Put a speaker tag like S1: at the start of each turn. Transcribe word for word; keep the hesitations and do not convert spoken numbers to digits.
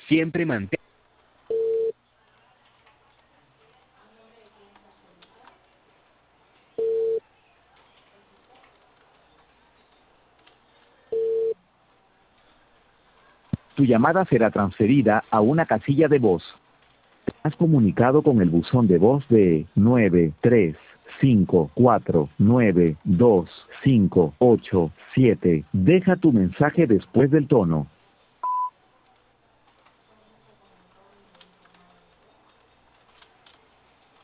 S1: Siempre mantén.
S2: Tu llamada será transferida a una casilla de voz. Has comunicado con el buzón de voz de nueve tres cinco cuatro nueve dos cinco ocho siete. Deja tu mensaje después del tono.